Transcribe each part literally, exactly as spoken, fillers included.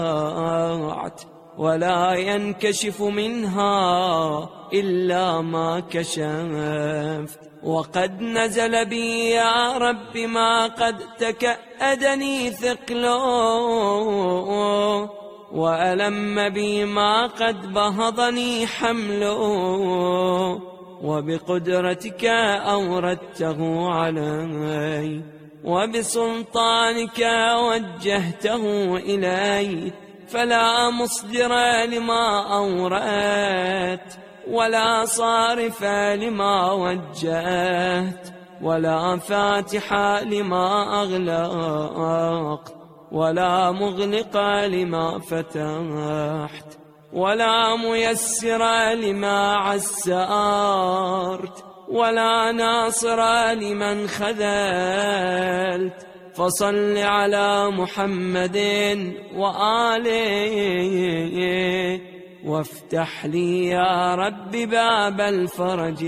ولا ينكشف منها إلا ما كشفت. وقد نزل بي يا رب ما قد تكأدني ثقله، وألم بي ما قد بهضني حمله، وبقدرتك أوردته علي، وبسلطانك وجهته إلي، فلا مصدر لما أوردت، ولا صارف لما وجهت، ولا فاتح لما أغلقت، ولا مغلق لما فتحت، ولا ميسر لما عسرت، ولا ناصر لمن خذلت. فصل على محمد وآله، وافتح لي يا رب باب الفرج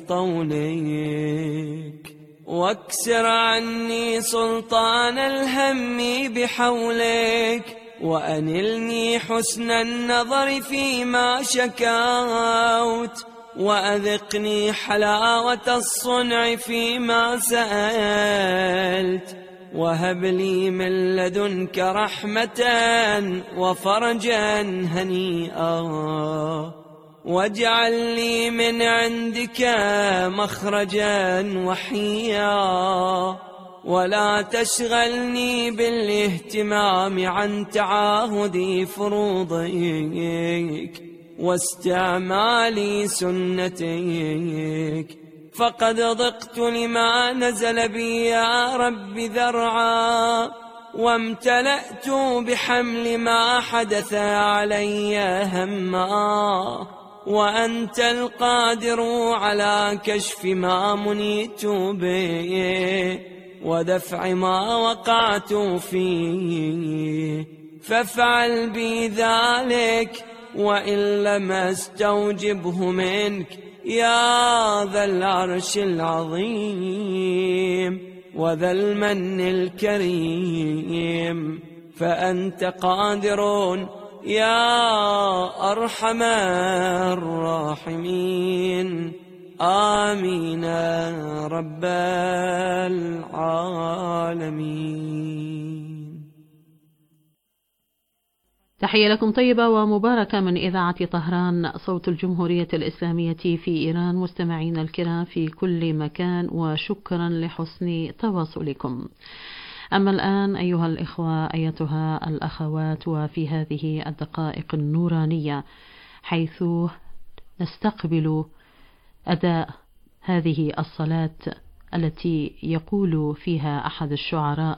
بطولك، واكسر عني سلطان الهم بحولك، وأنلني حسن النظر فيما شكوت، وأذقني حلاوة الصنع فيما سألت، وهب لي من لدنك رحمة وفرجا هنيئا، واجعل لي من عندك مخرجا وحيا، ولا تشغلني بالاهتمام عن تعاهد فروضك واستعمال سنتك، فقد ضقت لما نزل بي يا رب ذرعا، وامتلأت بحمل ما حدث علي هما، وأنت القادر على كشف ما منيت به، ودفع ما وقعت فيه، فافعل بي ذلك، وإن لم استوجبه منك يا ذا العرش العظيم وذا المن الكريم، فأنت قادر يا أرحم الراحمين. آمين رب العالمين. تحية لكم طيبة ومباركة من إذاعة طهران صوت الجمهورية الإسلامية في إيران، مستمعين الكرام في كل مكان، وشكرا لحسن تواصلكم. أما الآن أيها الإخوة أيتها الأخوات، وفي هذه الدقائق النورانية حيث نستقبل أداء هذه الصلاة التي يقول فيها أحد الشعراء: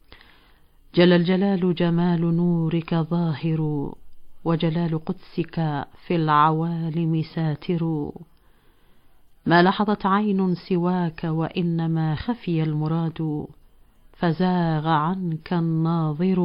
جل الجلال جمال نورك ظاهر، وجلال قدسك في العوالم ساتر، ما لاحظت عين سواك وإنما خفي المراد، فزاغ عنك الناظر،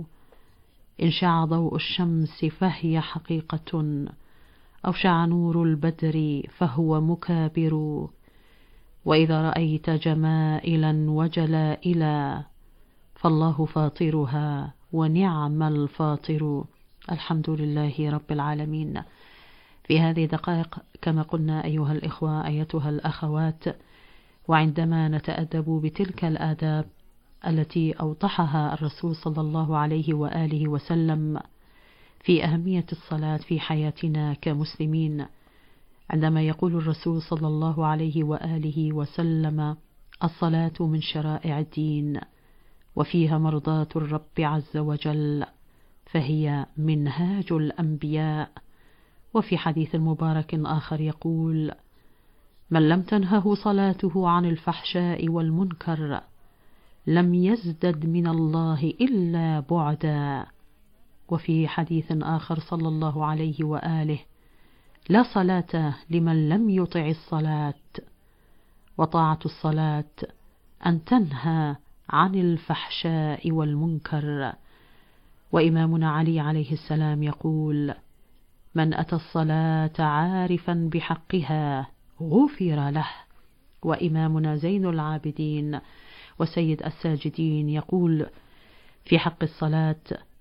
إن شع ضوء الشمس فهي حقيقة، أو شع نور البدر فهو مكابر، وإذا رأيت جمائلا وجلائلا فالله فاطرها ونعم الفاطر. الحمد لله رب العالمين. في هذه دقائق كما قلنا أيها الإخوة أيتها الأخوات، وعندما نتأدب بتلك الآداب التي أوضحها الرسول صلى الله عليه وآله وسلم في أهمية الصلاة في حياتنا كمسلمين، عندما يقول الرسول صلى الله عليه وآله وسلم: الصلاة من شرائع الدين، وفيها مرضاة الرب عز وجل، فهي منهاج الأنبياء. وفي حديث مبارك آخر يقول: من لم تنهه صلاته عن الفحشاء والمنكر لم يزدد من الله إلا بعدا. وفي حديث آخر صلى الله عليه وآله: لا صلاة لمن لم يطع الصلاة، وطاعة الصلاة أن تنهى عن الفحشاء والمنكر. وإمامنا علي عليه السلام يقول: من أتى الصلاة عارفا بحقها غفر له. وإمامنا زين العابدين وسيد الساجدين يقول في حق الصلاة: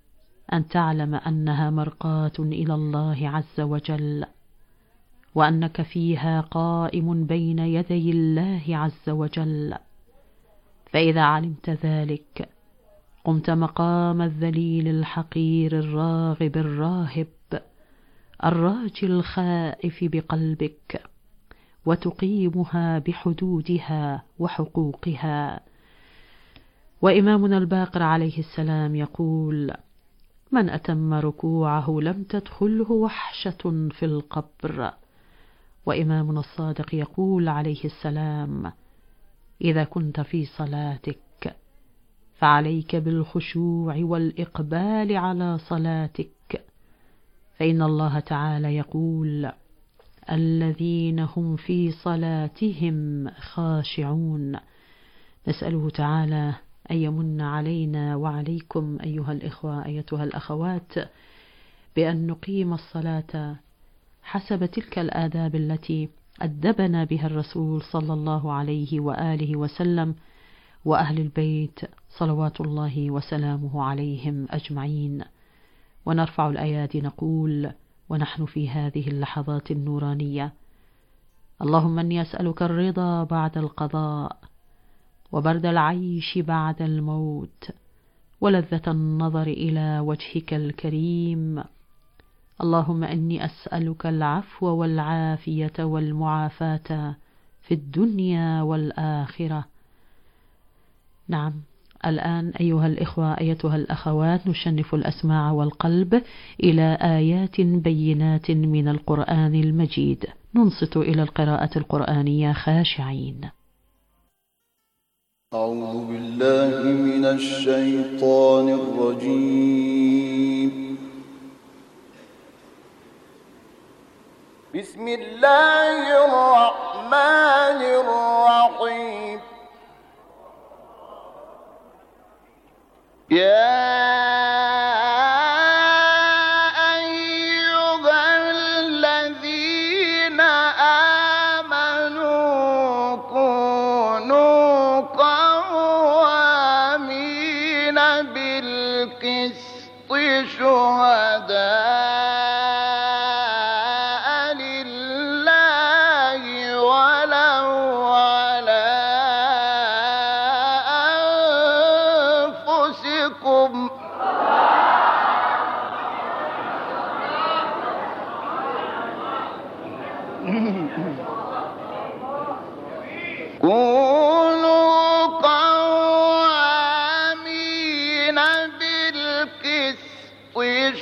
أن تعلم أنها مرقاة إلى الله عز وجل، وأنك فيها قائم بين يدي الله عز وجل. فإذا علمت ذلك قمت مقام الذليل الحقير الراغب الراهب الراجي الخائف بقلبك، وتقيمها بحدودها وحقوقها. وإمامنا الباقر عليه السلام يقول: من أتم ركوعه لم تدخله وحشة في القبر. وإمامنا الصادق يقول عليه السلام: إذا كنت في صلاتك فعليك بالخشوع والإقبال على صلاتك، فإن الله تعالى يقول: الذين هم في صلاتهم خاشعون. نسأله تعالى أن يمن علينا وعليكم أيها الإخوة أيتها الأخوات بأن نقيم الصلاة حسب تلك الآداب التي أدبنا بها الرسول صلى الله عليه وآله وسلم وأهل البيت صلوات الله وسلامه عليهم أجمعين. ونرفع الأيادي نقول ونحن في هذه اللحظات النورانية: اللهم إني أسألك الرضا بعد القضاء، وبرد العيش بعد الموت، ولذة النظر إلى وجهك الكريم. اللهم إني أسألك العفو والعافية والمعافاة في الدنيا والآخرة. نعم، الآن أيها الإخوة أيتها الأخوات نشنف الأسماع والقلب إلى آيات بينات من القرآن المجيد، ننصت إلى القراءة القرآنية خاشعين. أعوذ بالله من الشيطان الرجيم. بسم الله الرحمن الرحيم. يا أيها الذين آمنوا كونوا قوامين بالقسط شهداء لله ولو على أنفسكم كونوا قوامين بالقسط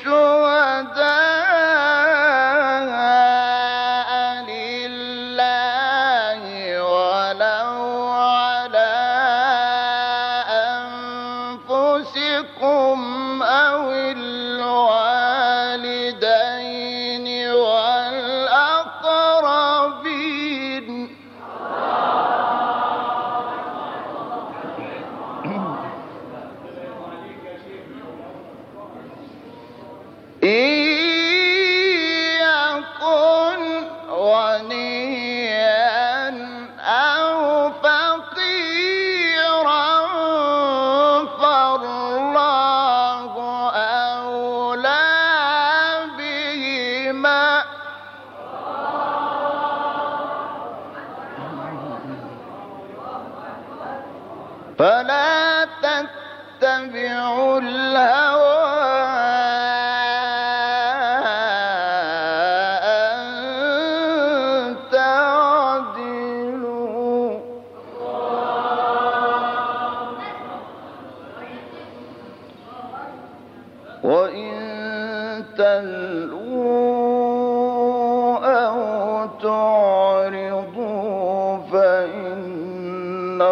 شهداء لله ولو على أنفسكم أو الوالدين والأقربين. إن يكن غنيا أو فقيرا فالله أولى بهما فلا تتبعوا الهوى أن تعدلوا وإن تلووا أو تعرضوا فإن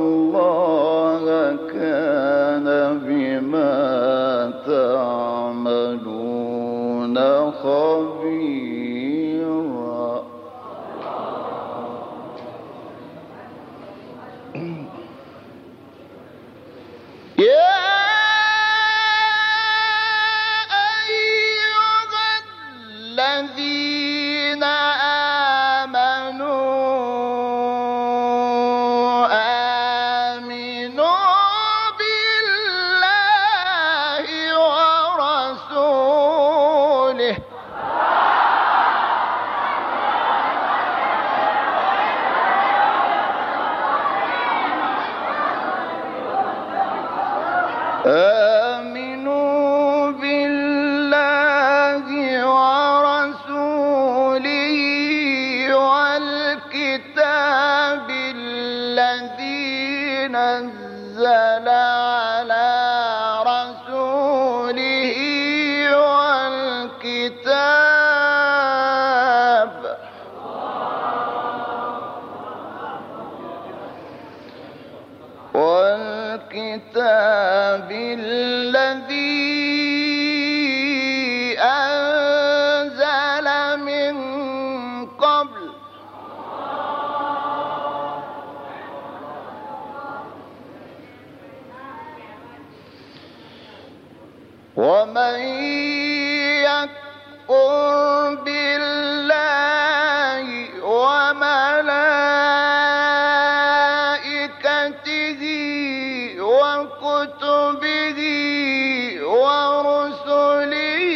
الله كان بما تعملون خبيرا. يا أيها الذين آمنوا آمنوا بالله ورسوله والكتاب والكتاب الذي أنزل من قبل ومن يكفر بالله وملائكته وكتبه ورسله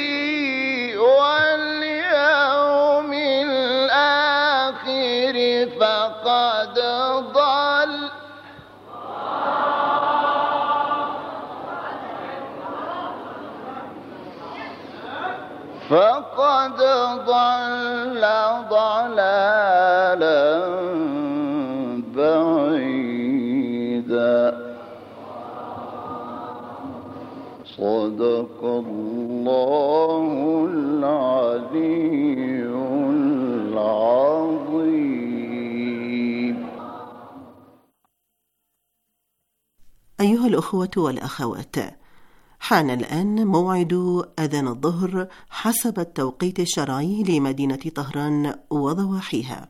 واليوم الآخر فقد ضل فقد ضل ضلالا بعيدا. صدق الله العلي العظيم. أيها الأخوة والأخوات، حان الآن موعد أذان الظهر حسب التوقيت الشرعي لمدينة طهران وضواحيها.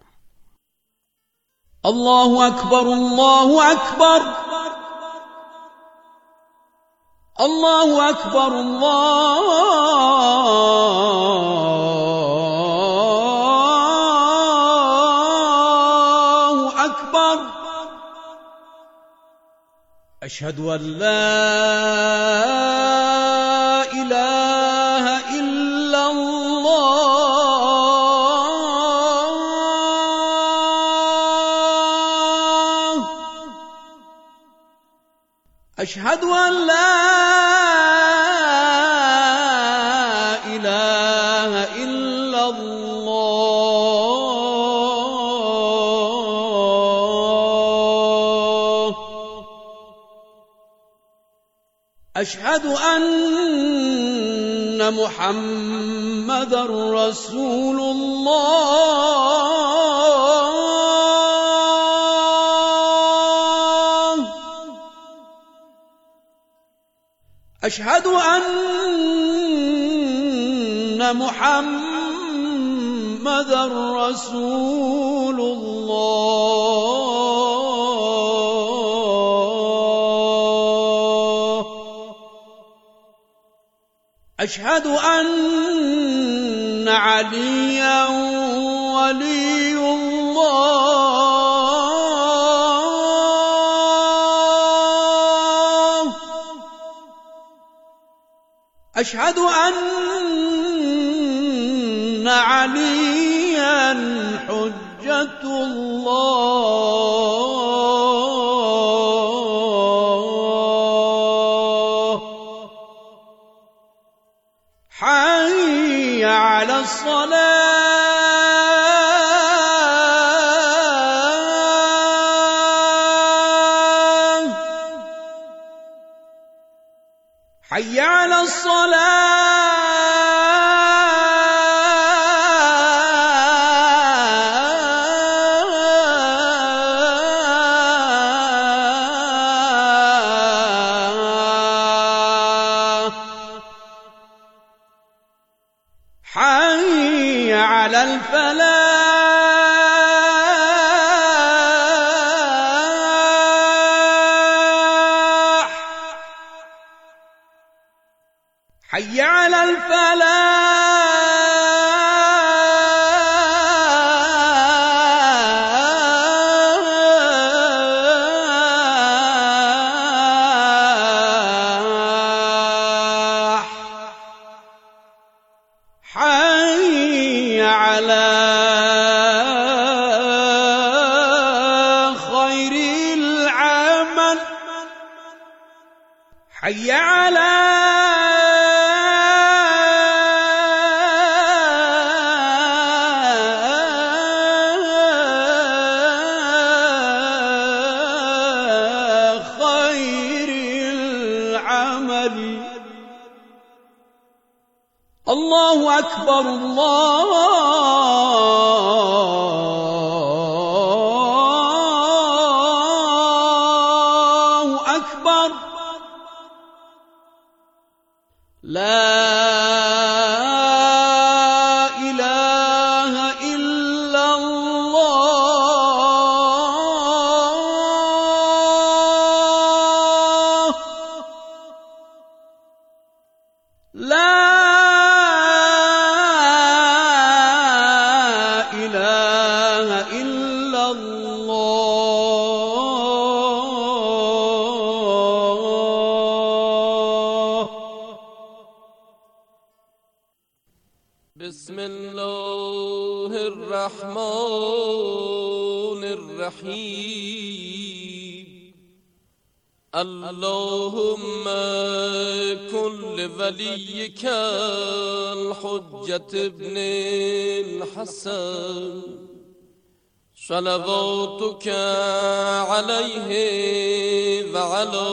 الله أكبر الله أكبر الله أكبر الله أكبر. أشهد أن لا إله إلا الله. أشهد أن لا إله إلا الله. أشهد أن محمدًا رسول الله. أشهد أن محمدًا رسول الله. أشهد أن عليا ولي الله. أشهد أن عليا حجة الله. حي على الصلاة. حي على الصلاة. حي على الفلاح. حي على الفلاح. حي على خير العمل. حي على خير العمل. الله أكبر الله أكبر لا بسم الله الرحمن الرحيم اللهم كن لوليك الحجة ابن الحسن صلواتك عليه وعلى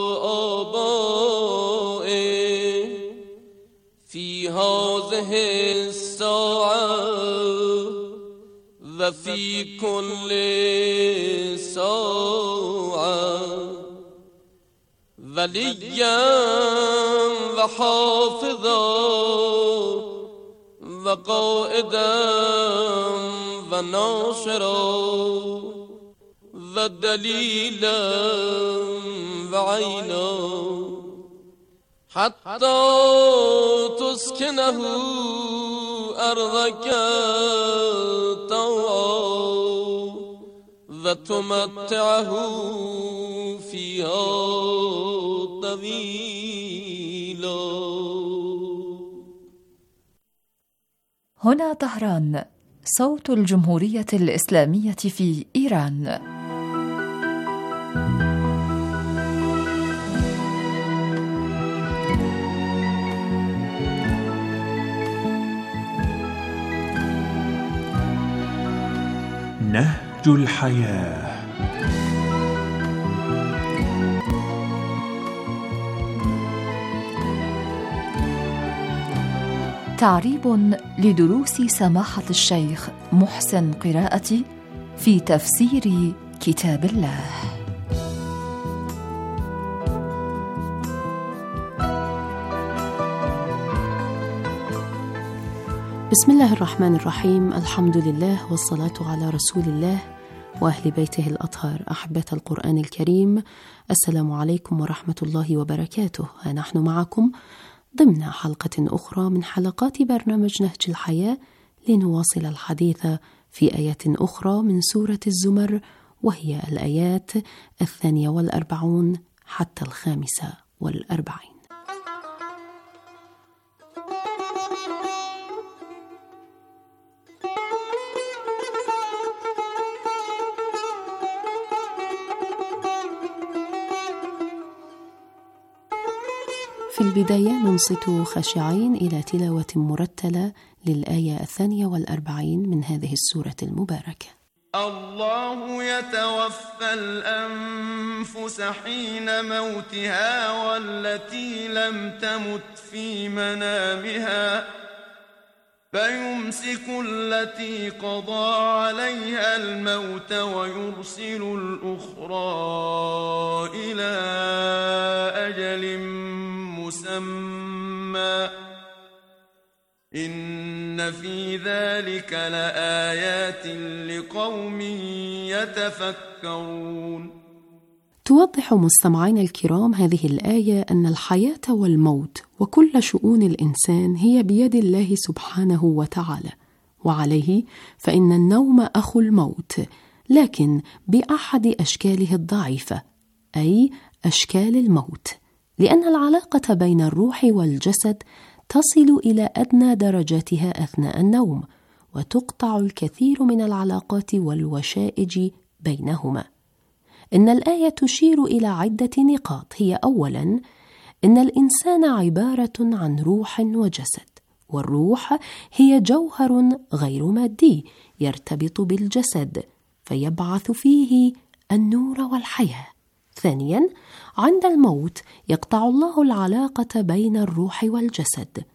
آبائه في هذه الساعة وفي كل ساعة وليا وحافظا وقائدا وناصرا ودليلا وعينا حتى تسكنه أرضك طوعا وتمتعه فيها طويلا. هنا طهران، صوت الجمهورية الإسلامية في إيران. نهج الحياة. تعريب لدروس سماحة الشيخ محسن قراءتي في تفسير كتاب الله. بسم الله الرحمن الرحيم. الحمد لله والصلاة على رسول الله وأهل بيته الأطهار. أحبة القرآن الكريم، السلام عليكم ورحمة الله وبركاته. نحن معكم ضمن حلقة أخرى من حلقات برنامج نهج الحياة لنواصل الحديث في آيات أخرى من سورة الزمر، وهي الآيات الثانية والأربعون حتى الخامسة والأربعين. في البداية ننصت خاشعين إلى تلاوة مرتلة للآية الثانية والأربعين من هذه السورة المباركة. الله يتوفى الأنفس حين موتها والتي لم تمت في منامها فيمسك التي قضى عليها الموت ويرسل الأخرى إلى أجل مسمى إن في ذلك لآيات لقوم يتفكرون. توضح مستمعين الكرام هذه الآية أن الحياة والموت وكل شؤون الإنسان هي بيد الله سبحانه وتعالى، وعليه فإن النوم أخو الموت، لكن بأحد أشكاله الضعيفة، أي أشكال الموت، لأن العلاقة بين الروح والجسد تصل إلى أدنى درجاتها أثناء النوم، وتقطع الكثير من العلاقات والوشائج بينهما. إن الآية تشير إلى عدة نقاط، هي أولاً إن الإنسان عبارة عن روح وجسد، والروح هي جوهر غير مادي يرتبط بالجسد فيبعث فيه النور والحياة. ثانياً عند الموت يقطع الله العلاقة بين الروح والجسد،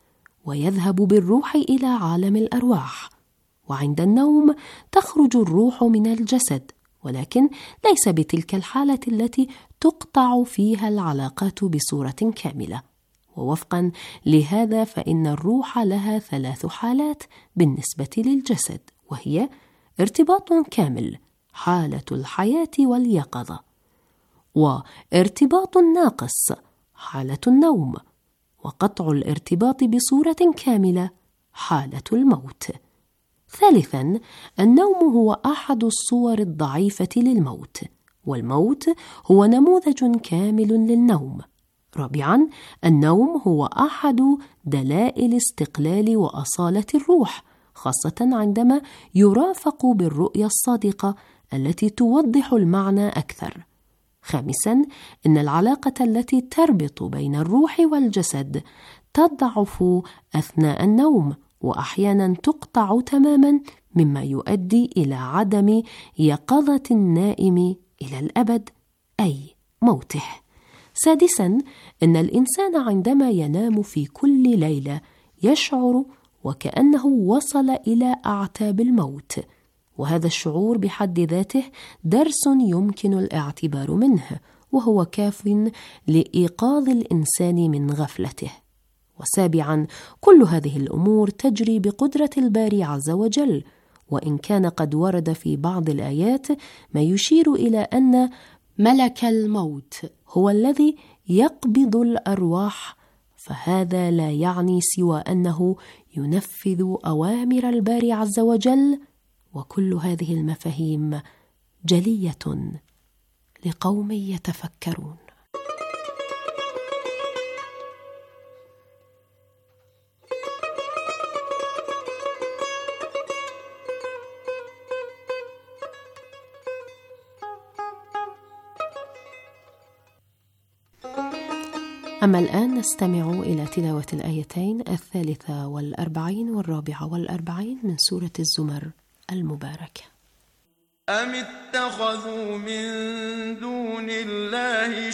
ويذهب بالروح إلى عالم الأرواح. وعند النوم تخرج الروح من الجسد، ولكن ليس بتلك الحالة التي تقطع فيها العلاقات بصورة كاملة. ووفقا لهذا فإن الروح لها ثلاث حالات بالنسبة للجسد، وهي ارتباط كامل، حالة الحياة واليقظة، وارتباط ناقص، حالة النوم، وقطع الارتباط بصورة كاملة، حالة الموت. ثالثاً، النوم هو أحد الصور الضعيفة للموت، والموت هو نموذج كامل للنوم. رابعاً، النوم هو أحد دلائل استقلال وأصالة الروح، خاصة عندما يرافق بالرؤية الصادقة التي توضح المعنى أكثر. خامساً، إن العلاقة التي تربط بين الروح والجسد تضعف أثناء النوم، وأحياناً تقطع تماماً، مما يؤدي إلى عدم يقظة النائم إلى الأبد، أي موته. سادساً، إن الإنسان عندما ينام في كل ليلة يشعر وكأنه وصل إلى أعتاب الموت، وهذا الشعور بحد ذاته درس يمكن الاعتبار منه، وهو كاف لإيقاظ الإنسان من غفلته. وسابعاً، كل هذه الأمور تجري بقدرة الباري عز وجل، وإن كان قد ورد في بعض الآيات ما يشير إلى أن ملك الموت هو الذي يقبض الأرواح، فهذا لا يعني سوى أنه ينفذ أوامر الباري عز وجل. وكل هذه المفاهيم جلية لقوم يتفكرون. أما الآن نستمع إلى تلاوة الآيتين الثالثة والأربعين والرابعة والأربعين من سورة الزمر المباركة. أم اتخذوا من دون الله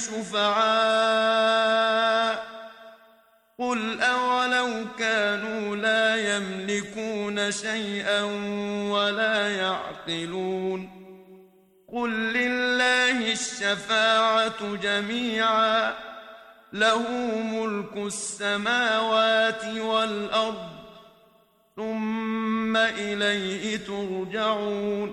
شفعاء قل أولو كانوا لا يملكون شيئا ولا يعقلون قل لله الشفاعة جميعا له ملك السماوات والأرض ثم إليه ترجعون.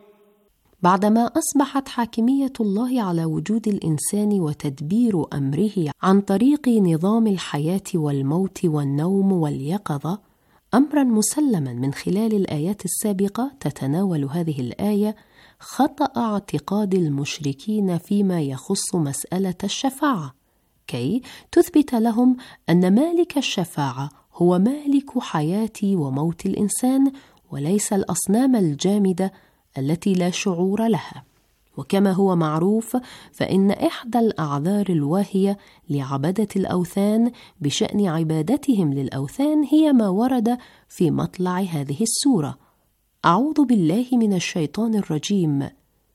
بعدما أصبحت حاكمية الله على وجود الإنسان وتدبير أمره عن طريق نظام الحياة والموت والنوم واليقظة أمرا مسلما من خلال الآيات السابقة، تتناول هذه الآية خطأ اعتقاد المشركين فيما يخص مسألة الشفاعة، كي تثبت لهم أن مالك الشفاعة هو مالك حياة وموت الإنسان، وليس الأصنام الجامدة التي لا شعور لها. وكما هو معروف فإن إحدى الأعذار الواهية لعبدة الأوثان بشأن عبادتهم للأوثان هي ما ورد في مطلع هذه السورة: أعوذ بالله من الشيطان الرجيم،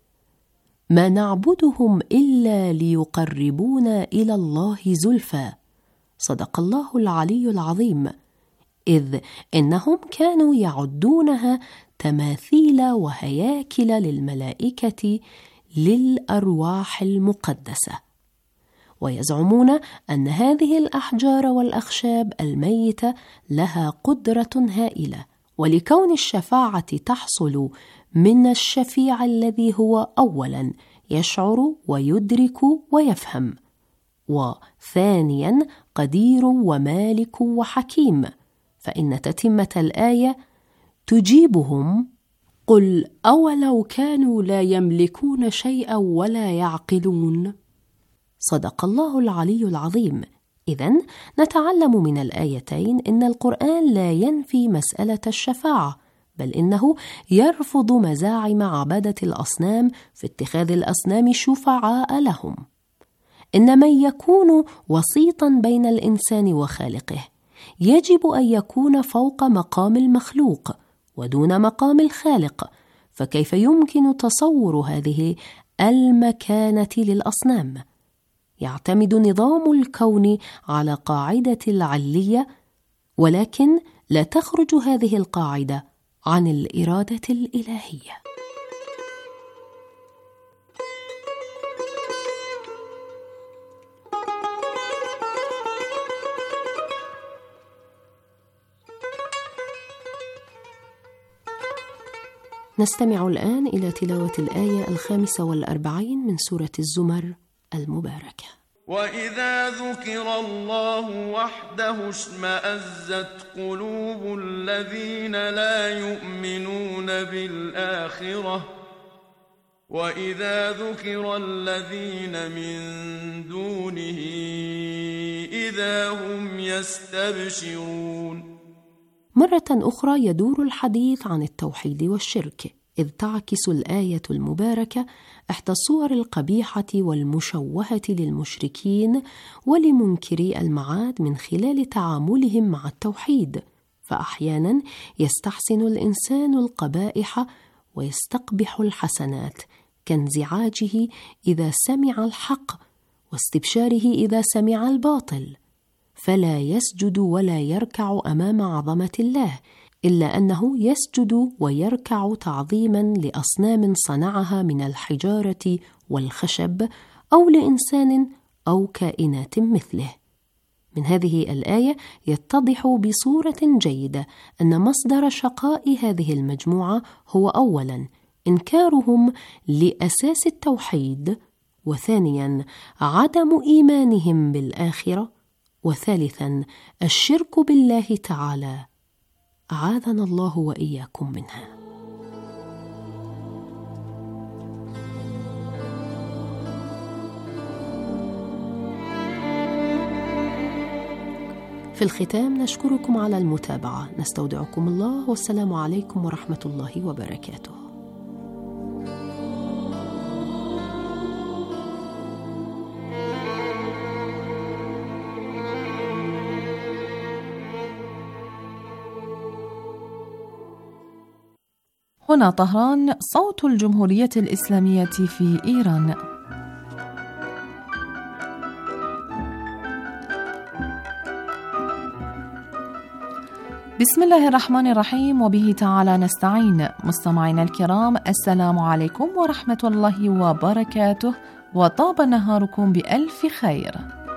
ما نعبدهم إلا ليقربونا إلى الله زلفى. صدق الله العلي العظيم. إذ إنهم كانوا يعدونها تماثيل وهياكل للملائكة للأرواح المقدسة، ويزعمون أن هذه الأحجار والأخشاب الميتة لها قدرة هائلة، ولكون الشفاعة تحصل من الشفيع الذي هو أولاً يشعر ويدرك ويفهم، وثانياً قدير ومالك وحكيم، فإن تتمة الآية تجيبهم: قل أولو كانوا لا يملكون شيئا ولا يعقلون. صدق الله العلي العظيم. إذن نتعلم من الآيتين إن القرآن لا ينفي مسألة الشفاعة، بل إنه يرفض مزاعم عبدة الأصنام في اتخاذ الأصنام شفعاء لهم. إن من يكون وسيطا بين الإنسان وخالقه يجب أن يكون فوق مقام المخلوق ودون مقام الخالق، فكيف يمكن تصور هذه المكانة للأصنام؟ يعتمد نظام الكون على قاعدة العلية، ولكن لا تخرج هذه القاعدة عن الإرادة الإلهية. نستمع الآن إلى تلاوة الآية الخامسة والأربعين من سورة الزمر المباركة. وإذا ذكر الله وحده اشمأزت قلوب الذين لا يؤمنون بالآخرة وإذا ذكر الذين من دونه إذا هم يستبشرون. مرة أخرى يدور الحديث عن التوحيد والشرك، إذ تعكس الآية المباركة إحدى الصور القبيحة والمشوهة للمشركين ولمنكري المعاد من خلال تعاملهم مع التوحيد، فأحيانا يستحسن الإنسان القبائح ويستقبح الحسنات، كانزعاجه إذا سمع الحق واستبشاره إذا سمع الباطل، فلا يسجد ولا يركع أمام عظمة الله، إلا أنه يسجد ويركع تعظيما لأصنام صنعها من الحجارة والخشب أو لإنسان أو كائنات مثله. من هذه الآية يتضح بصورة جيدة أن مصدر شقاء هذه المجموعة هو أولا إنكارهم لأساس التوحيد، وثانيا عدم إيمانهم بالآخرة، وثالثا الشرك بالله تعالى، أعاذنا الله وإياكم منها. في الختام نشكركم على المتابعة، نستودعكم الله والسلام عليكم ورحمة الله وبركاته. هنا طهران، صوت الجمهورية الإسلامية في إيران. بسم الله الرحمن الرحيم، وبه تعالى نستعين. مستمعينا الكرام، السلام عليكم ورحمة الله وبركاته، وطاب نهاركم بألف خير.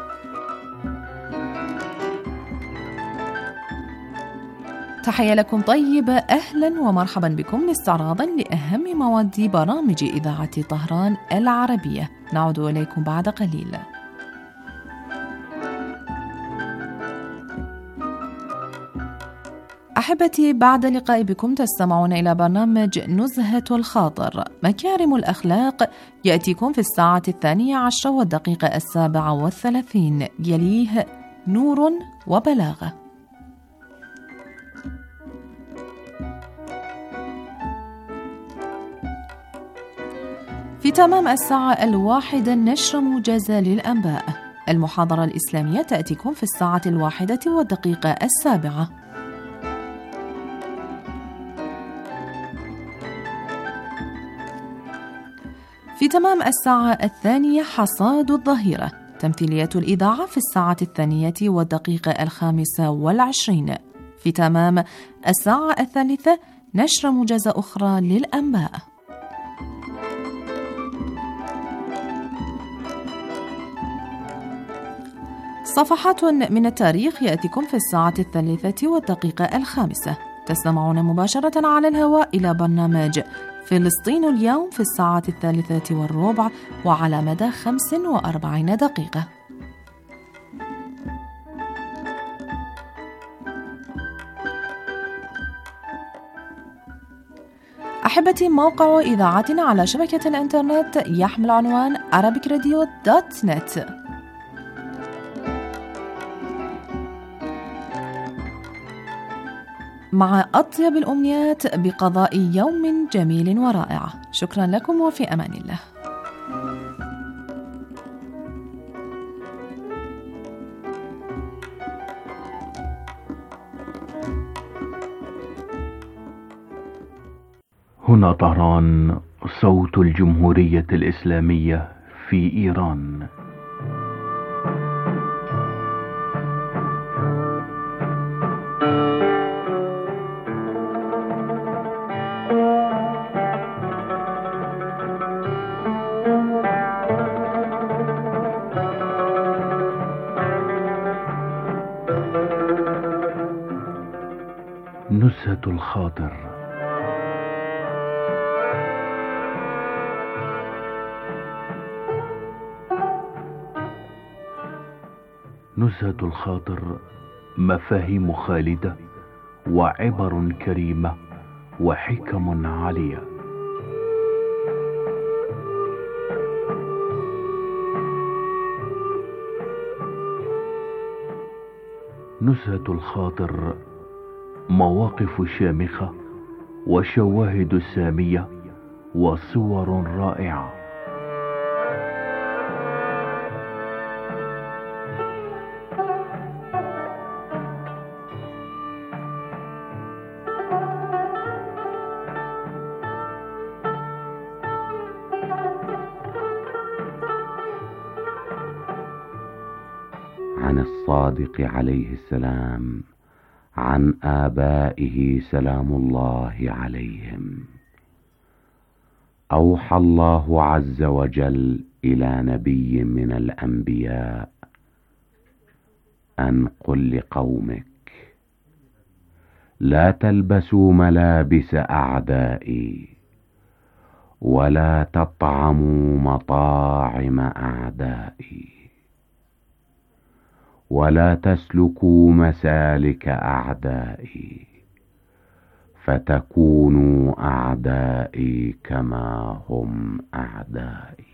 تحية لكم طيبة، أهلا ومرحبا بكم استعراضا لأهم مواد برامج إذاعة طهران العربية. نعود إليكم بعد قليل. أحبتي، بعد لقاء بكم تستمعون إلى برنامج نزهة الخاطر مكارم الأخلاق، يأتيكم في الساعة الثانية عشر والدقيقة السابعة والثلاثين، يليه نور وبلاغة. في تمام الساعة الواحدة نشر موجزة للأنباء. المحاضرة الإسلامية تأتيكم في الساعة الواحدة والدقيقة السابعة. في تمام الساعة الثانية حصاد الظهيرة، تمثيلية الإذاعة في الساعة الثانية والدقيقة الخامسة والعشرين. في تمام الساعة الثالثة نشر موجزة أخرى للأنباء. صفحات من التاريخ يأتيكم في الساعة الثالثة والدقيقة الخامسة. تستمعون مباشرة على الهواء إلى برنامج فلسطين اليوم في الساعة الثالثة والربع وعلى مدى خمس وأربعين دقيقة. أحبتي، موقع إذاعتنا على شبكة الإنترنت يحمل عنوان arabic radio dot net. مع أطيب الأمنيات بقضاء يوم جميل ورائع. شكرا لكم وفي أمان الله. هنا طهران، صوت الجمهورية الإسلامية في إيران. نزهة الخاطر. نزهة الخاطر مفاهيم خالدة وعبر كريمة وحكم عالية. نزهة الخاطر مواقف شامخة وشواهد سامية وصور رائعة. عن الصادق عليه السلام عن آبائه سلام الله عليهم. أوحى الله عز وجل إلى نبي من الأنبياء أن قل لقومك لا تلبسوا ملابس أعدائي ولا تطعموا مطاعم أعدائي ولا تسلكوا مسالك أعدائي فتكونوا أعدائي كما هم أعدائي.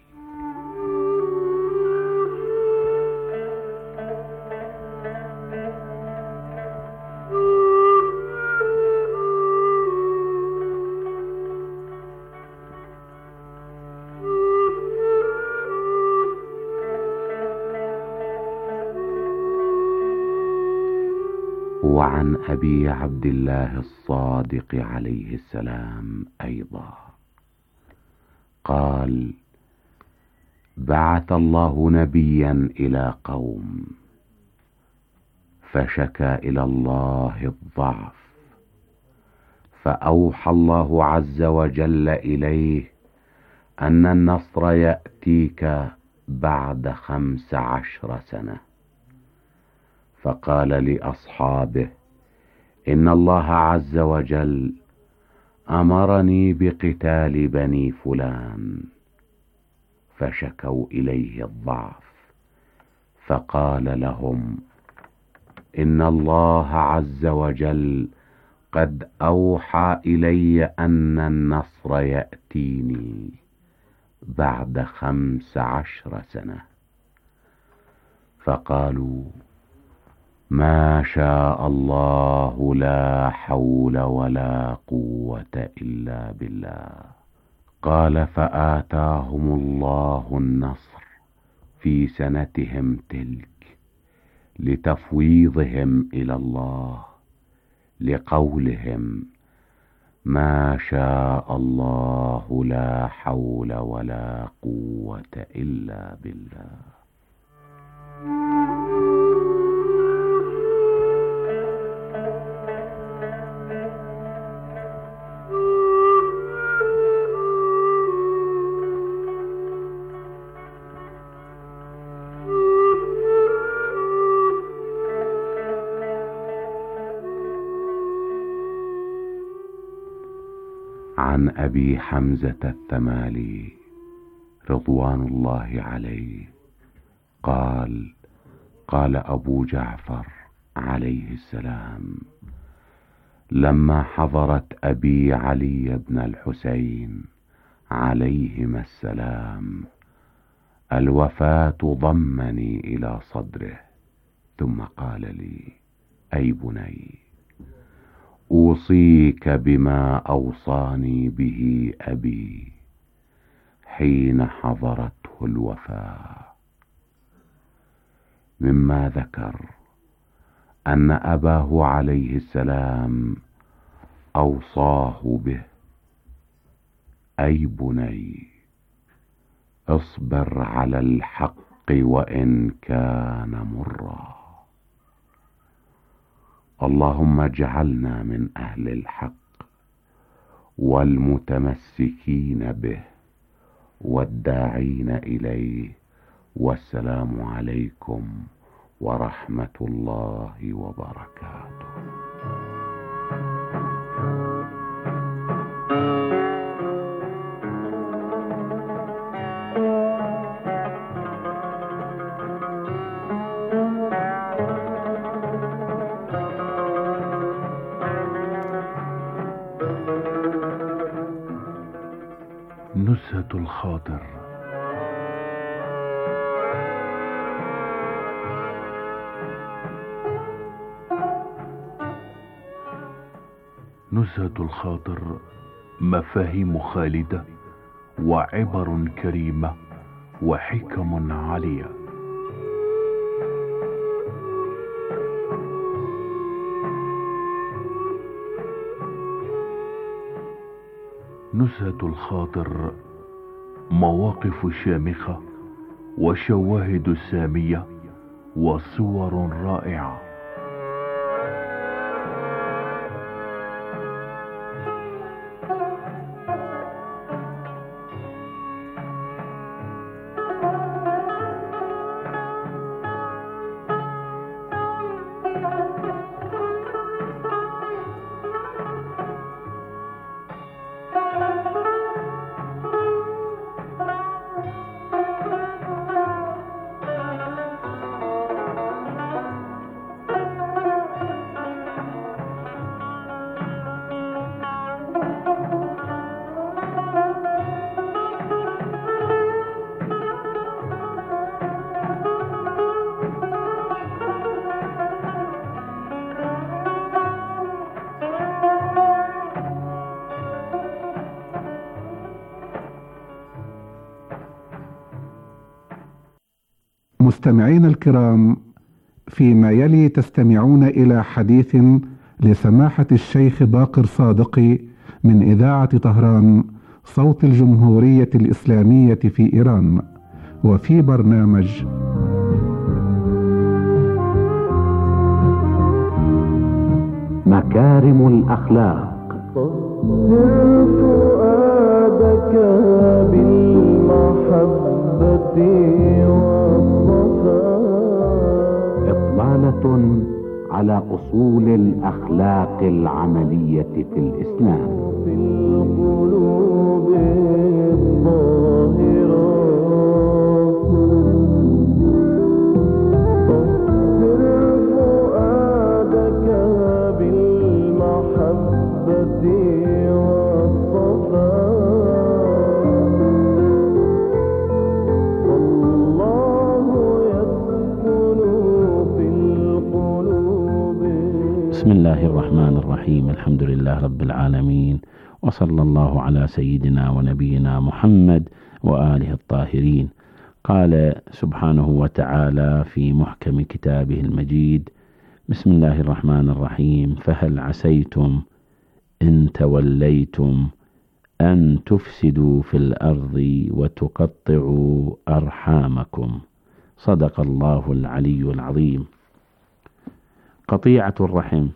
وعن أبي عبد الله الصادق عليه السلام أيضا قال: بعث الله نبيا إلى قوم فشكى إلى الله الضعف، فأوحى الله عز وجل إليه أن النصر يأتيك بعد خمس عشر سنة، فقال لأصحابه: إن الله عز وجل أمرني بقتال بني فلان، فشكوا إليه الضعف، فقال لهم: إن الله عز وجل قد أوحى إلي أن النصر يأتيني بعد خمس عشر سنة. فقالوا: ما شاء الله لا حول ولا قوة إلا بالله. قال: فآتاهم الله النصر في سنتهم تلك لتفويضهم إلى الله، لقولهم: ما شاء الله لا حول ولا قوة إلا بالله. عن أبي حمزة الثمالي رضوان الله عليه قال: قال أبو جعفر عليه السلام لما حضرت أبي علي بن الحسين عليهما السلام الوفاة ضمني إلى صدره، ثم قال لي: أي بني، أوصيك بما أوصاني به أبي حين حضرته الوفاة. مما ذكر أن أباه عليه السلام أوصاه به: أي بني، اصبر على الحق وإن كان مرا. اللهم اجعلنا من أهل الحق والمتمسكين به والداعين إليه. والسلام عليكم ورحمة الله وبركاته. نزهة الخاطر. نزهة الخاطر مفاهيم خالدة وعبر كريمة وحكم عالية. نزهة الخاطر مواقف شامخة وشواهد سامية وصور رائعة. مستمعينا الكرام، فيما يلي تستمعون إلى حديث لسماحة الشيخ باقر صادقي من إذاعة طهران صوت الجمهورية الإسلامية في إيران، وفي برنامج مكارم الأخلاق. فؤادك بالمحبة إطلالة على أصول الأخلاق العملية في الإسلام. في القلوب الطاهرة طهر فؤادك بالمحبة والصفاء. بسم الله الرحمن الرحيم. الحمد لله رب العالمين، وصلى الله على سيدنا ونبينا محمد وآله الطاهرين. قال سبحانه وتعالى في محكم كتابه المجيد: بسم الله الرحمن الرحيم، فهل عسيتم إن توليتم أن تفسدوا في الأرض وتقطعوا أرحامكم. صدق الله العلي العظيم. قطيعة الرحم،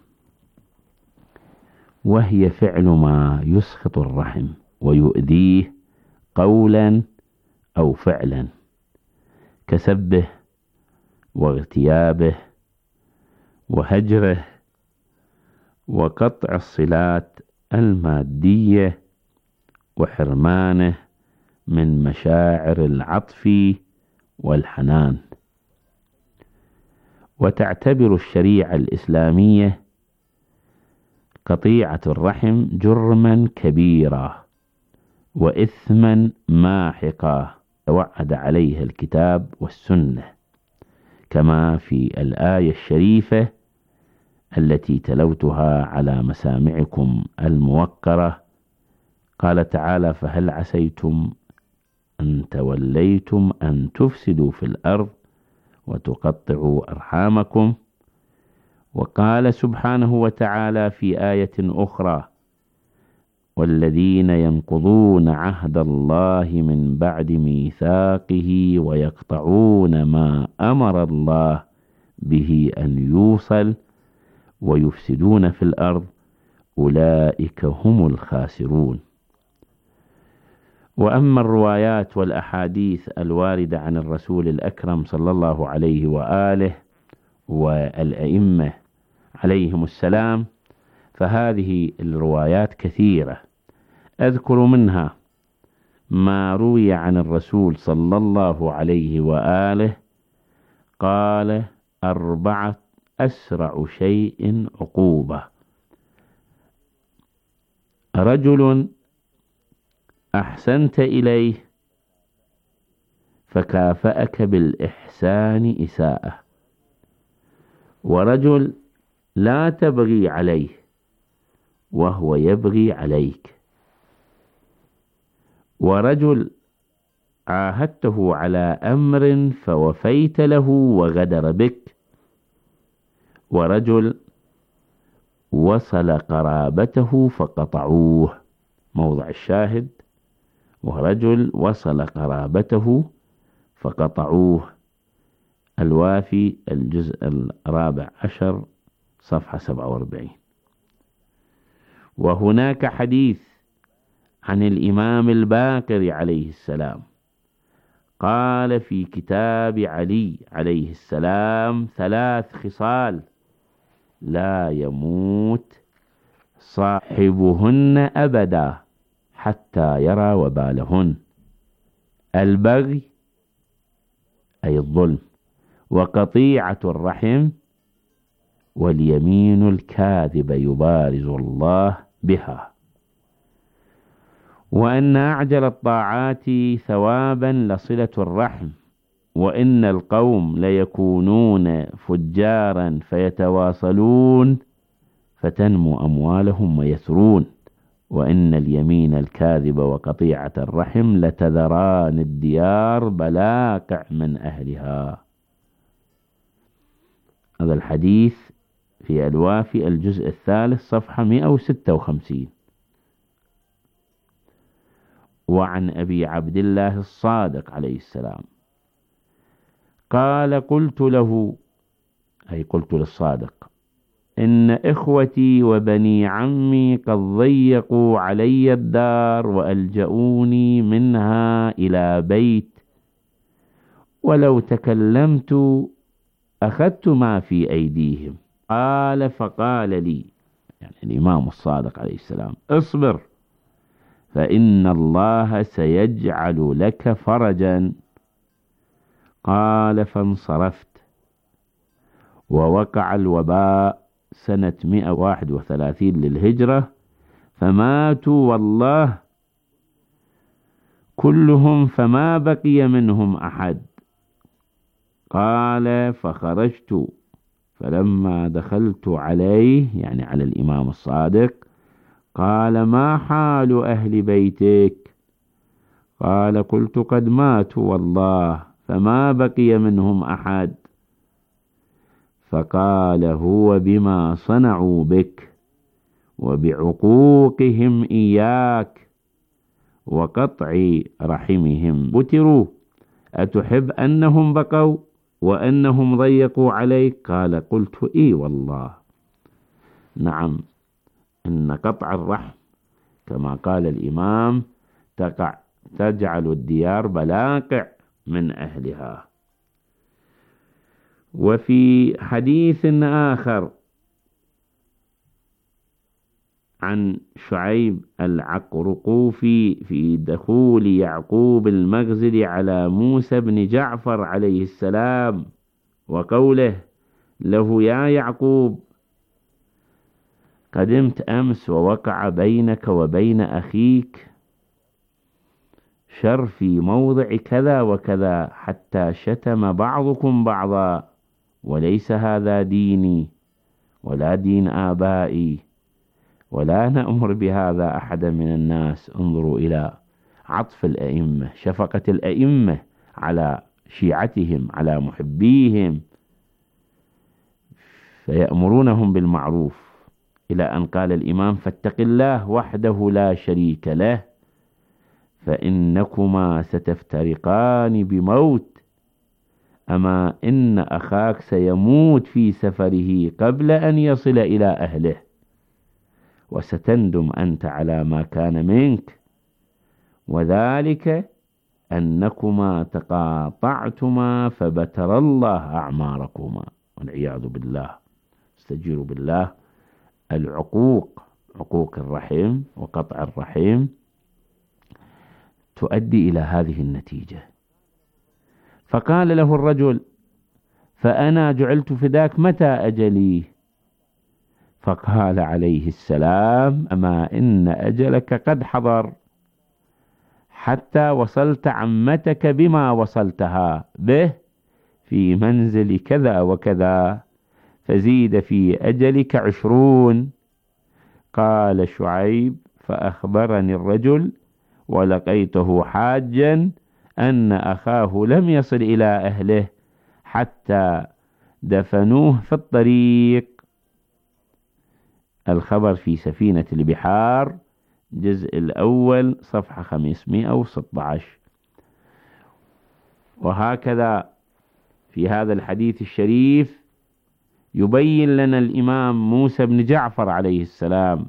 وهي فعل ما يسخط الرحم ويؤذيه قولا أو فعلا، كسبه واغتيابه وهجره وقطع الصلات المادية وحرمانه من مشاعر العطف والحنان. وتعتبر الشريعة الإسلامية قطيعة الرحم جرما كبيرا وإثما ماحقا توعد عليها الكتاب والسنة، كما في الآية الشريفة التي تلوتها على مسامعكم الموقرة. قال تعالى: فهل عسيتم أن توليتم أن تفسدوا في الأرض وتقطعوا أرحامكم. وقال سبحانه وتعالى في آية أخرى: والذين ينقضون عهد الله من بعد ميثاقه ويقطعون ما أمر الله به أن يوصل ويفسدون في الأرض أولئك هم الخاسرون. وأما الروايات والأحاديث الواردة عن الرسول الأكرم صلى الله عليه وآله والأئمة عليهم السلام، فهذه الروايات كثيرة. أذكر منها ما روي عن الرسول صلى الله عليه وآله قال: أربعة أسرع شيء عقوبة: رجل أحسنت إليه فكافأك بالإحسان إساءة، ورجل لا تبغي عليه وهو يبغي عليك، ورجل عاهدته على أمر فوفيت له وغدر بك، ورجل وصل قرابته فقطعوه، موضع الشاهد، ورجل وصل قرابته فقطعوه. الوافي الجزء الرابع عشر صفحة سبعة وأربعين. وهناك حديث عن الإمام الباقر عليه السلام قال في كتاب علي عليه السلام: ثلاث خصال لا يموت صاحبهن أبدا حتى يرى وبالهن: البغي أي الظلم، وقطيعة الرحم، واليمين الكاذب يبارز الله بها. وأن أعجل الطاعات ثوابا لصلة الرحم، وإن القوم ليكونون فجارا فيتواصلون فتنمو أموالهم ويسرون، وإن اليمين الكاذب وقطيعة الرحم لتذران الديار بلاقع من أهلها. هذا الحديث في الوافي الجزء الثالث صفحة مئة وستة وخمسين. وعن أبي عبد الله الصادق عليه السلام قال: قلت له، أي قلت للصادق: إن إخوتي وبني عمي قد ضيقوا علي الدار وألجؤوني منها إلى بيت، ولو تكلمت أخذت ما في أيديهم. قال فقال لي، يعني الإمام الصادق عليه السلام: اصبر فإن الله سيجعل لك فرجا. قال فانصرفت، ووقع الوباء سنة مئة وواحد وثلاثين للهجرة، فماتوا والله كلهم فما بقي منهم أحد. قال فخرجت، فلما دخلت عليه، يعني على الإمام الصادق، قال: ما حال أهل بيتك؟ قال: قلت: قد ماتوا والله فما بقي منهم أحد. فقال: هو بما صنعوا بك وبعقوقهم إياك وقطع رحمهم بتروا، أتحب أنهم بقوا وأنهم ضيقوا عليك؟ قال: قلت: إي والله. نعم، إن قطع الرحم كما قال الإمام تقع تجعل الديار بلاقع من أهلها. وفي حديث آخر عن شعيب العقرقوفي في دخول يعقوب المغزل على موسى بن جعفر عليه السلام وقوله له: يا يعقوب، قدمت أمس ووقع بينك وبين أخيك شر في موضع كذا وكذا، حتى شتم بعضكم بعضا، وليس هذا ديني ولا دين آبائي، ولا نأمر بهذا أحدا من الناس. انظروا إلى عطف الأئمة، شفقة الأئمة على شيعتهم، على محبيهم، فيأمرونهم بالمعروف، إلى أن قال الإمام: فاتق الله وحده لا شريك له، فإنكما ستفترقان بموت، أما إن أخاك سيموت في سفره قبل أن يصل إلى أهله، وستندم أنت على ما كان منك، وذلك أنكما تقاطعتما فبتر الله أعماركما، والعياذ بالله. استجيروا بالله. العقوق، عقوق الرحم وقطع الرحم، تؤدي إلى هذه النتيجة. فقال له الرجل: فأنا جعلت فداك، متى أجلي؟ فقال عليه السلام: أما إن أجلك قد حضر، حتى وصلت عمتك بما وصلتها به في منزل كذا وكذا، فزيد في أجلك عشرون. قال شعيب: فأخبرني الرجل ولقيته حاجا أن أخاه لم يصل إلى أهله حتى دفنوه في الطريق. الخبر في سفينة البحار، الجزء الأول، صفحة خمسمائة وستة عشر. وهكذا في هذا الحديث الشريف يبين لنا الإمام موسى بن جعفر عليه السلام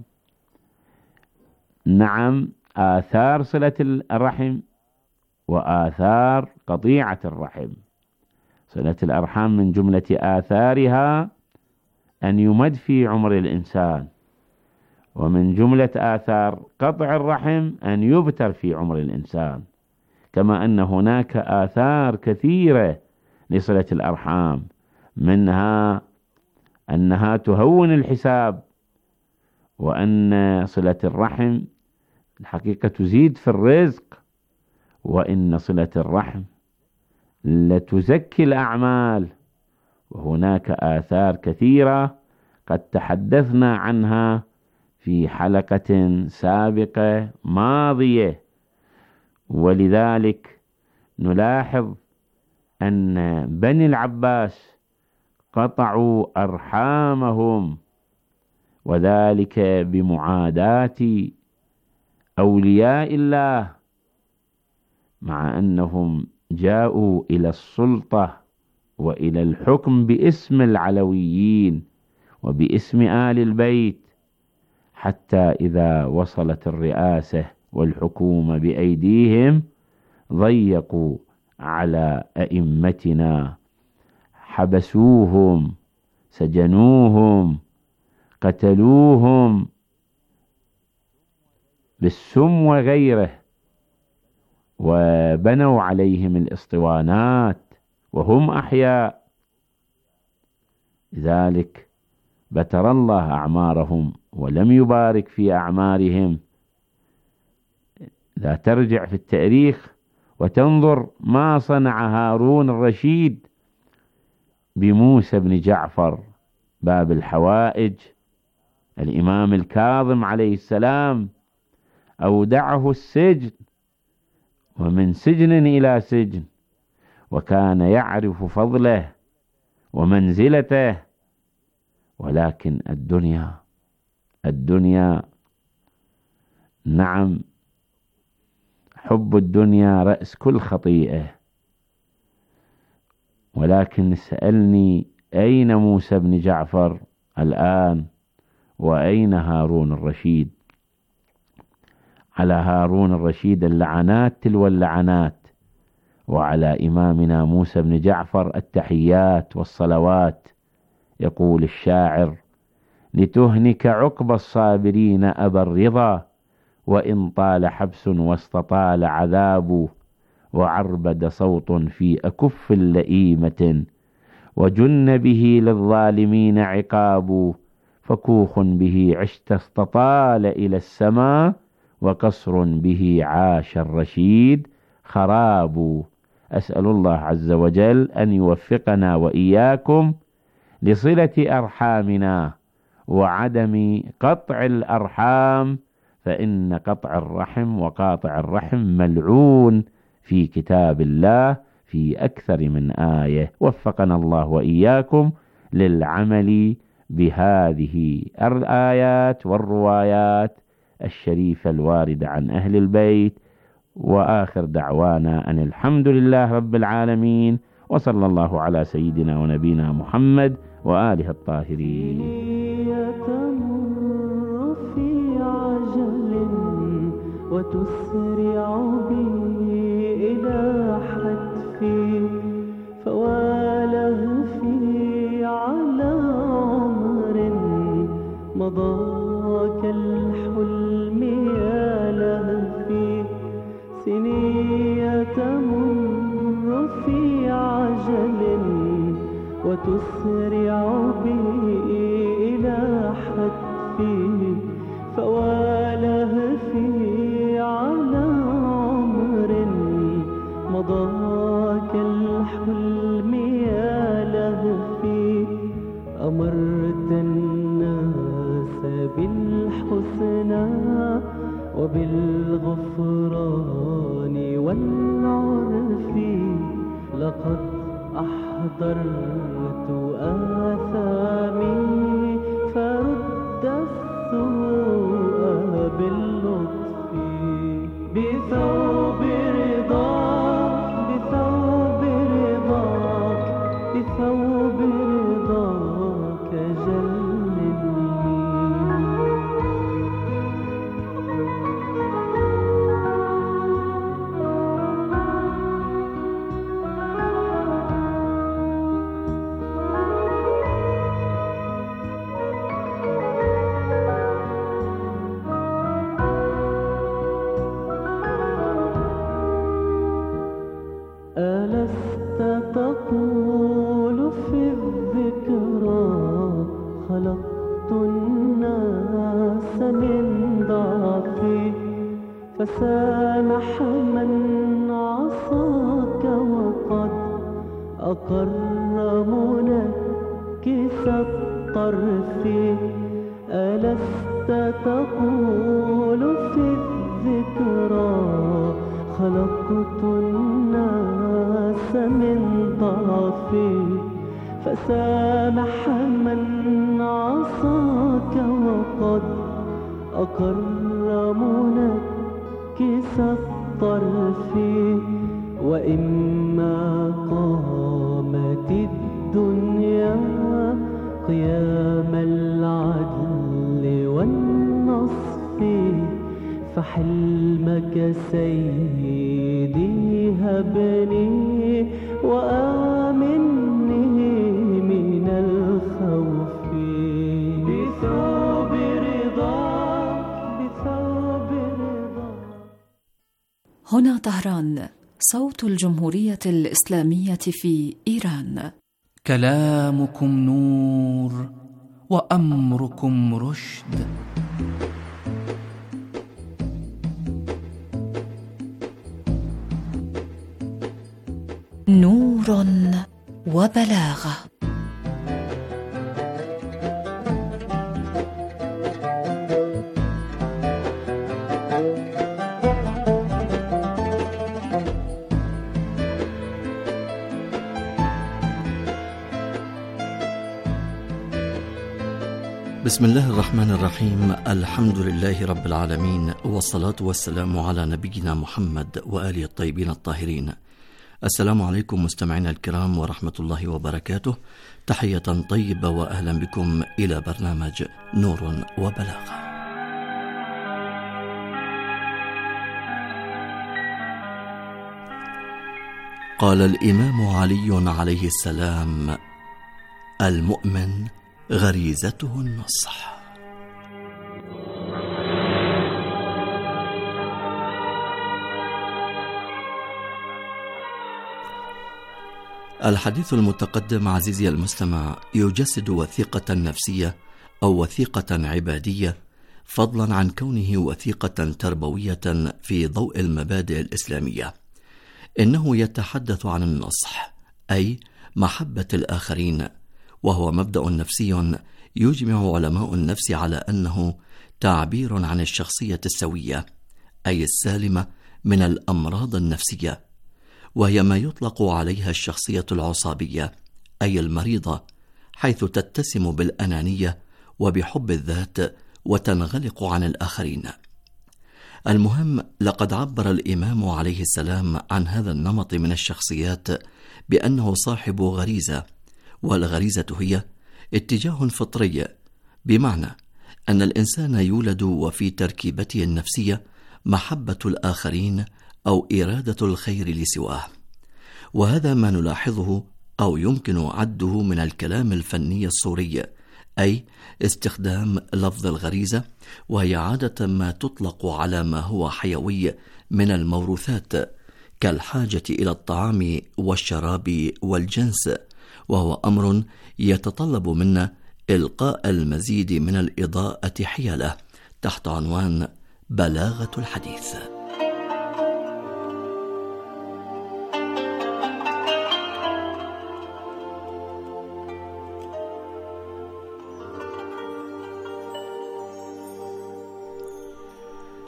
نعم آثار صلة الرحم وآثار قطيعة الرحم. صلة الأرحام من جملة آثارها أن يمد في عمر الإنسان، ومن جملة آثار قطع الرحم أن يبتر في عمر الإنسان، كما أن هناك آثار كثيرة لصلة الأرحام، منها أنها تهون الحساب، وأن صلة الرحم الحقيقة تزيد في الرزق، وإن صلة الرحم لتزكي الأعمال. وهناك آثار كثيرة قد تحدثنا عنها في حلقة سابقة ماضية، ولذلك نلاحظ أن بني العباس قطعوا أرحامهم، وذلك بمعاداة أولياء الله، مع أنهم جاءوا إلى السلطة وإلى الحكم باسم العلويين وباسم آل البيت، حتى إذا وصلت الرئاسة والحكومة بأيديهم ضيقوا على أئمتنا، حبسوهم، سجنوهم، قتلوهم بالسم وغيره، وبنوا عليهم الاسطوانات وهم أحياء. لذلك بتر الله أعمارهم ولم يبارك في أعمارهم. لا ترجع في التاريخ وتنظر ما صنع هارون الرشيد بموسى بن جعفر، باب الحوائج، الإمام الكاظم عليه السلام أودعه السجن، ومن سجن إلى سجن، وكان يعرف فضله ومنزلته. ولكن الدنيا الدنيا نعم، حب الدنيا رأس كل خطيئة. ولكن سألني أين موسى بن جعفر الآن، وأين هارون الرشيد؟ على هارون الرشيد اللعنات تلو اللعنات، وعلى إمامنا موسى بن جعفر التحيات والصلوات. يقول الشاعر: لتهنك عقب الصابرين أبا الرضا، وإن طال حبس واستطال عذاب، وعربد صوت في أكف لئيمة، وجن به للظالمين عقاب، فكوخ به عشت استطال إلى السماء، وقصر به عاش الرشيد خراب. أسأل الله عز وجل أن يوفقنا وإياكم لصلة أرحامنا وعدم قطع الأرحام، فإن قطع الرحم وقاطع الرحم ملعون في كتاب الله في أكثر من آية. وفقنا الله وإياكم للعمل بهذه الآيات والروايات الشريفة الواردة عن أهل البيت. وآخر دعوانا أن الحمد لله رب العالمين، وصلى الله على سيدنا ونبينا محمد وآله الطاهرين. يتمر في عجل وتسرع بي إلى حتفي، فوالهفي على عمر مضى كالحلم يا لهفي، سني تمر في عجل وتسرع بي إلى حتفي، فوالهفي على عمر الحسنى وبالغفران والعرف لقد أحضرت آثامي فرد السوء باللطف بثوب رضاك بثوب رضاك بثوب رضاك جلدني. ألست تقول في الذكرى خلقت الناس من ضعفي فسامح من عصاك وقد أقر منكس الطرف. ألست تقول في الذكرى خلقت الناس من ضعفي فسامح من عصاك وقد أقر منكس الطرف. وإما قامت الدنيا قيام العدل والنصف فحلمك سيدي هبني وآمني من الخوف بثوب رضاك بثوب رضاك. هنا طهران، صوت الجمهورية الإسلامية في إيران. كلامكم نور وأمركم رشد. نور وبلاغة. بسم الله الرحمن الرحيم. الحمد لله رب العالمين، والصلاة والسلام على نبينا محمد وآله الطيبين الطاهرين. السلام عليكم مستمعينا الكرام ورحمة الله وبركاته. تحية طيبة وأهلا بكم إلى برنامج نور وبلاغة. قال الإمام علي عليه السلام: المؤمن غريزته النصح. الحديث المتقدم عزيزي المستمع يجسد وثيقة نفسية أو وثيقة عبادية، فضلا عن كونه وثيقة تربوية في ضوء المبادئ الإسلامية. إنه يتحدث عن النصح، أي محبة الآخرين، وهو مبدأ نفسي يجمع علماء النفس على أنه تعبير عن الشخصية السوية، أي السالمة من الأمراض النفسية، وهي ما يطلق عليها الشخصية العصابية، أي المريضة، حيث تتسم بالأنانية وبحب الذات وتنغلق عن الآخرين. المهم، لقد عبر الإمام عليه السلام عن هذا النمط من الشخصيات بأنه صاحب غريزة، والغريزة هي اتجاه فطري، بمعنى أن الإنسان يولد وفي تركيبته النفسية محبة الآخرين أو إرادة الخير لسواه. وهذا ما نلاحظه أو يمكن عده من الكلام الفني الصوري، أي استخدام لفظ الغريزة، وهي عادة ما تطلق على ما هو حيوي من الموروثات كالحاجة إلى الطعام والشراب والجنس، وهو أمر يتطلب منا إلقاء المزيد من الإضاءة حياله تحت عنوان بلاغة الحديث.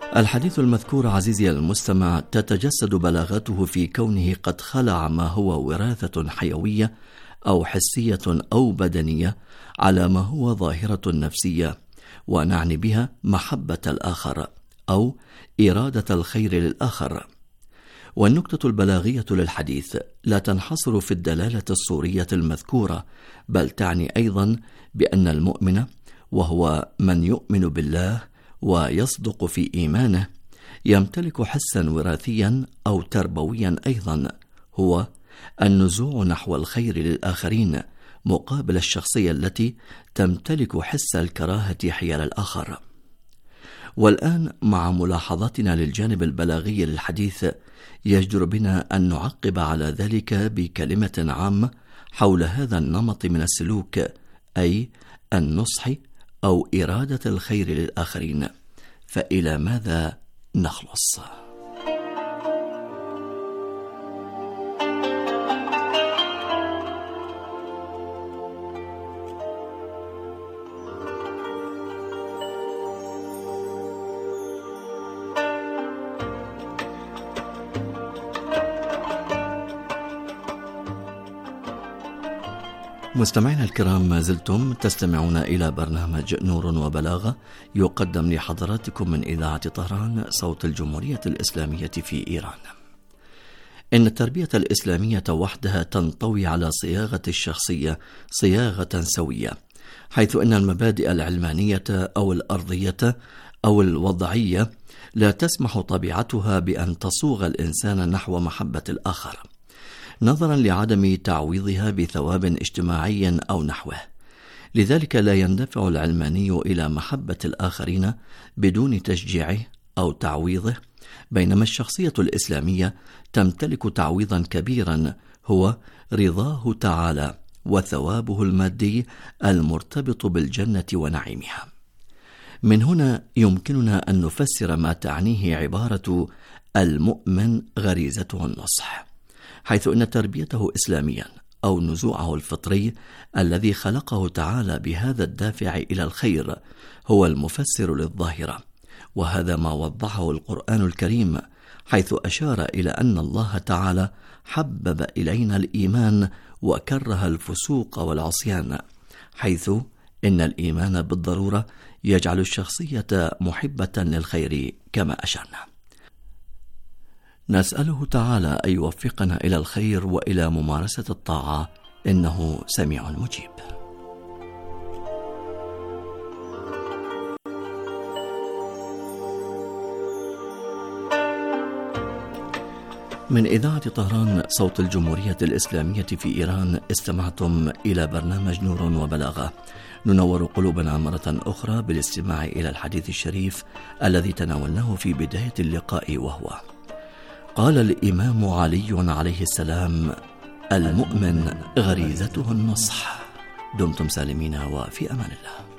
الحديث المذكور عزيزي المستمع تتجسد بلاغته في كونه قد خلع ما هو وراثة حيوية أو حسية أو بدنية على ما هو ظاهرة نفسية، ونعني بها محبة الآخر أو إرادة الخير للآخر. والنكتة البلاغية للحديث لا تنحصر في الدلالة الصورية المذكورة، بل تعني أيضا بأن المؤمن، وهو من يؤمن بالله ويصدق في إيمانه، يمتلك حسا وراثيا أو تربويا أيضا، هو النزوع نحو الخير للآخرين، مقابل الشخصية التي تمتلك حس الكراهة حيال الآخر. والآن مع ملاحظتنا للجانب البلاغي للحديث، يجدر بنا أن نعقب على ذلك بكلمة عامة حول هذا النمط من السلوك، أي النصح أو إرادة الخير للآخرين. فإلى ماذا نخلص؟ مستمعينا الكرام، ما زلتم تستمعون إلى برنامج نور وبلاغة يقدم لحضراتكم من إذاعة طهران صوت الجمهورية الإسلامية في إيران. إن التربية الإسلامية وحدها تنطوي على صياغة الشخصية صياغة سوية، حيث إن المبادئ العلمانية أو الأرضية أو الوضعية لا تسمح طبيعتها بأن تصوغ الإنسان نحو محبة الآخر، نظرا لعدم تعويضها بثواب اجتماعي أو نحوه. لذلك لا يندفع العلماني إلى محبة الآخرين بدون تشجيعه أو تعويضه، بينما الشخصية الإسلامية تمتلك تعويضا كبيرا، هو رضاه تعالى وثوابه المادي المرتبط بالجنة ونعيمها. من هنا يمكننا أن نفسر ما تعنيه عبارة المؤمن غريزته النصح، حيث إن تربيته إسلاميا أو نزوعه الفطري الذي خلقه تعالى بهذا الدافع إلى الخير هو المفسر للظاهرة. وهذا ما وضحه القرآن الكريم، حيث أشار إلى أن الله تعالى حبب إلينا الإيمان وكره الفسوق والعصيان، حيث إن الإيمان بالضرورة يجعل الشخصية محبة للخير كما أشرنا. نسأله تعالى أن يوفقنا إلى الخير وإلى ممارسة الطاعة، إنه سميع مجيب. من إذاعة طهران صوت الجمهورية الإسلامية في إيران استمعتم إلى برنامج نور وبلاغة، ننور قلوبنا مرة أخرى بالاستماع إلى الحديث الشريف الذي تناولناه في بداية اللقاء، وهو: قال الإمام علي عليه السلام: المؤمن غريزته النصح. دمتم سالمين وفي أمان الله.